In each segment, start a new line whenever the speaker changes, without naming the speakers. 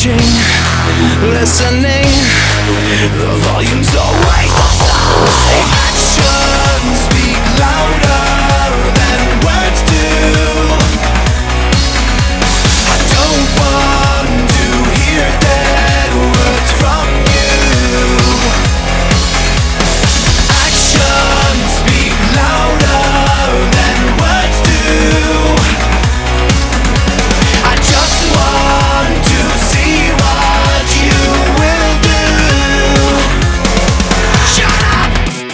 watching, listening, the volume's always outside. Actions speak louder than words do. I don't want to hear dead words from you. Actions speak louder than words do. I just want to see what you will do. Shut up!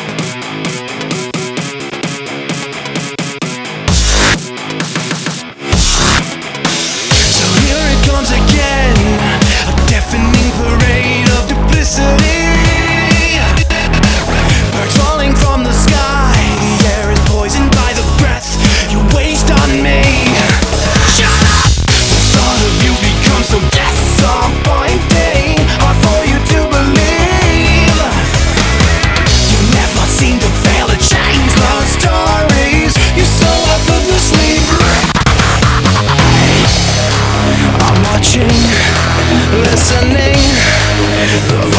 So here it comes again, a deafening parade of duplicity. Birds falling from the sky, the air is poisoned by the breath you waste on me. Shut up! The thought of you becomes so disappointing, hard for you to believe. You never seem to fail to change the stories you so effortlessly break. I'm watching, listening, the